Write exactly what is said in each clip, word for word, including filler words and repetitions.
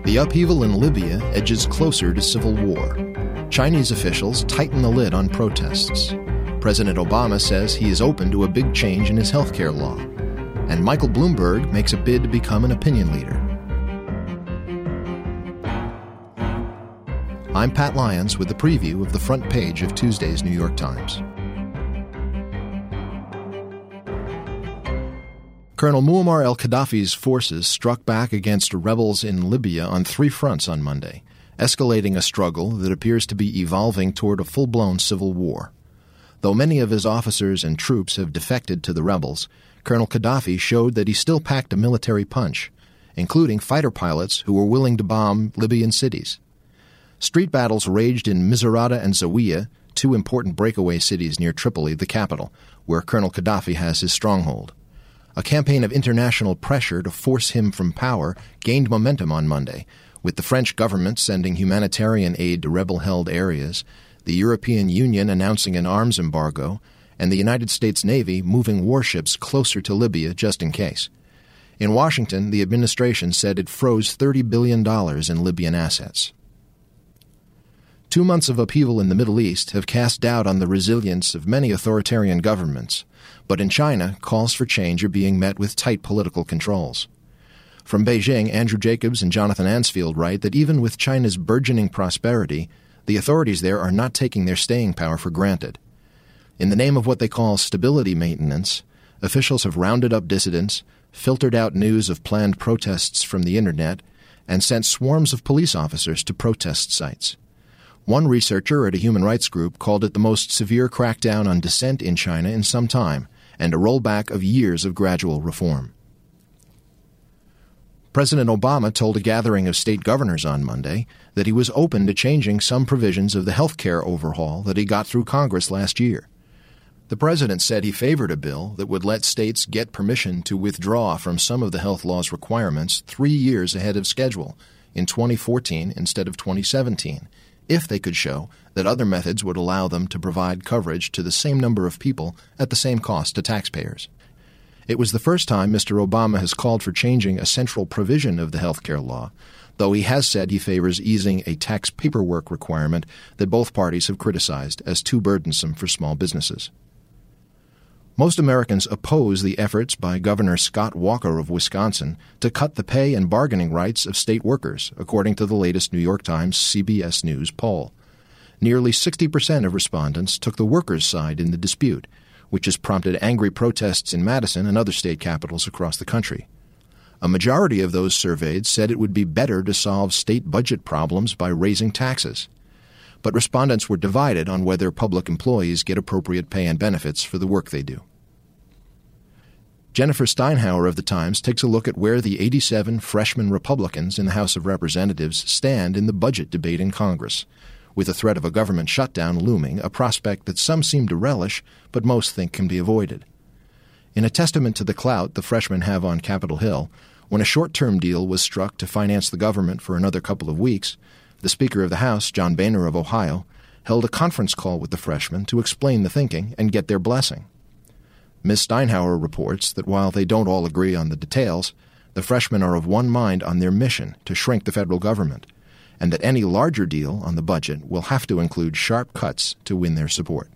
The upheaval in Libya edges closer to civil war. Chinese officials tighten the lid on protests. President Obama says he is open to a big change in his health care law. And Michael Bloomberg makes a bid to become an opinion leader. I'm Pat Lyons with a preview of the front page of Tuesday's New York Times. Colonel Muammar al-Gaddafi's forces struck back against rebels in Libya on three fronts on Monday, escalating a struggle that appears to be evolving toward a full-blown civil war. Though many of his officers and troops have defected to the rebels, Colonel Gaddafi showed that he still packed a military punch, including fighter pilots who were willing to bomb Libyan cities. Street battles raged in Misrata and Zawiya, two important breakaway cities near Tripoli, the capital, where Colonel Gaddafi has his stronghold. A campaign of international pressure to force him from power gained momentum on Monday, with the French government sending humanitarian aid to rebel-held areas, the European Union announcing an arms embargo, and the United States Navy moving warships closer to Libya just in case. In Washington, the administration said it froze thirty billion dollars in Libyan assets. Two months of upheaval in the Middle East have cast doubt on the resilience of many authoritarian governments, but in China, calls for change are being met with tight political controls. From Beijing, Andrew Jacobs and Jonathan Ansfield write that even with China's burgeoning prosperity, the authorities there are not taking their staying power for granted. In the name of what they call stability maintenance, officials have rounded up dissidents, filtered out news of planned protests from the internet, and sent swarms of police officers to protest sites. One researcher at a human rights group called it the most severe crackdown on dissent in China in some time, and a rollback of years of gradual reform. President Obama told a gathering of state governors on Monday that he was open to changing some provisions of the health care overhaul that he got through Congress last year. The president said he favored a bill that would let states get permission to withdraw from some of the health law's requirements three years ahead of schedule, in twenty fourteen instead of twenty seventeen, if they could show that other methods would allow them to provide coverage to the same number of people at the same cost to taxpayers. It was the first time Mister Obama has called for changing a central provision of the health care law, though he has said he favors easing a tax paperwork requirement that both parties have criticized as too burdensome for small businesses. Most Americans oppose the efforts by Governor Scott Walker of Wisconsin to cut the pay and bargaining rights of state workers, according to the latest New York Times C B S News poll. Nearly sixty percent of respondents took the workers' side in the dispute, which has prompted angry protests in Madison and other state capitals across the country. A majority of those surveyed said it would be better to solve state budget problems by raising taxes. But respondents were divided on whether public employees get appropriate pay and benefits for the work they do. Jennifer Steinhauer of the Times takes a look at where the eighty-seven freshman Republicans in the House of Representatives stand in the budget debate in Congress, with the threat of a government shutdown looming, a prospect that some seem to relish but most think can be avoided. In a testament to the clout the freshmen have on Capitol Hill, when a short-term deal was struck to finance the government for another couple of weeks, the Speaker of the House, John Boehner of Ohio, held a conference call with the freshmen to explain the thinking and get their blessing. Miz Steinhauer reports that while they don't all agree on the details, the freshmen are of one mind on their mission to shrink the federal government, and that any larger deal on the budget will have to include sharp cuts to win their support.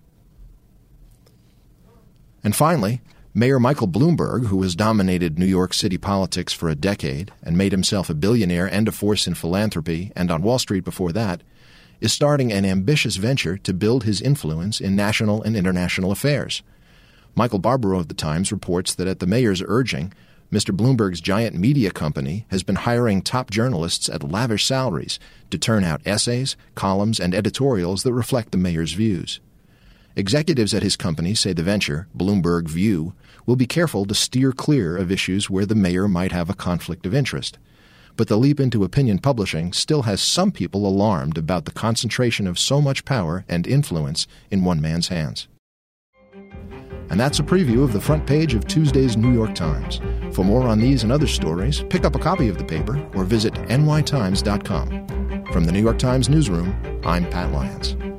And finally, Mayor Michael Bloomberg, who has dominated New York City politics for a decade and made himself a billionaire and a force in philanthropy and on Wall Street before that, is starting an ambitious venture to build his influence in national and international affairs. Michael Barbaro of the Times reports that at the mayor's urging, Mister Bloomberg's giant media company has been hiring top journalists at lavish salaries to turn out essays, columns, and editorials that reflect the mayor's views. Executives at his company say the venture, Bloomberg View, will be careful to steer clear of issues where the mayor might have a conflict of interest. But the leap into opinion publishing still has some people alarmed about the concentration of so much power and influence in one man's hands. And that's a preview of the front page of Tuesday's New York Times. For more on these and other stories, pick up a copy of the paper or visit N Y Times dot com. From the New York Times newsroom, I'm Pat Lyons.